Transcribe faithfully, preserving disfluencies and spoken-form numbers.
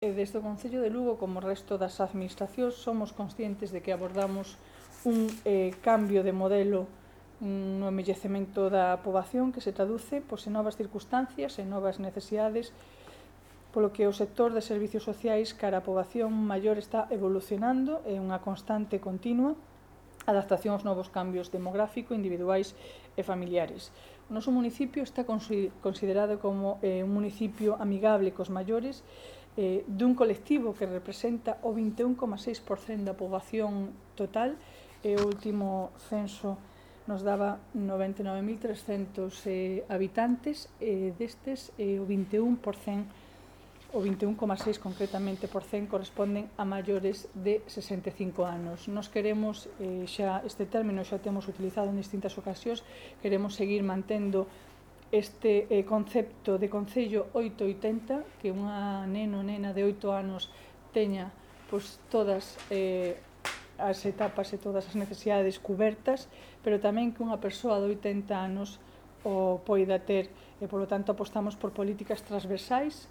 E desde o Concello de Lugo, como o resto das administracións, somos conscientes de que abordamos un eh, cambio de modelo no envellecemento da poboación que se traduce pois, en novas circunstancias, en novas necesidades, polo que o sector de servicios sociais cara a poboación maior está evolucionando en unha constante continua adaptación aos novos cambios demográficos, individuais e familiares. O noso municipio está considerado como eh, un municipio amigable cos maiores, eh, dun colectivo que representa o vinte e un coma seis por cento da poboación total, e o último censo nos daba noventa e nove mil trescentos eh, habitantes, e destes eh, o vinte e un por cento, o vinte e un coma seis concretamente por cento corresponden a maiores de sesenta e cinco anos. Nos queremos, eh, xa este término xa temos utilizado en distintas ocasións, queremos seguir mantendo este eh, concepto de Concello oito oitenta, que unha neno ou nena de oito anos teña pois, todas eh, as etapas e todas as necesidades cubertas, pero tamén que unha persoa de oitenta anos o poida ter, e polo tanto apostamos por políticas transversais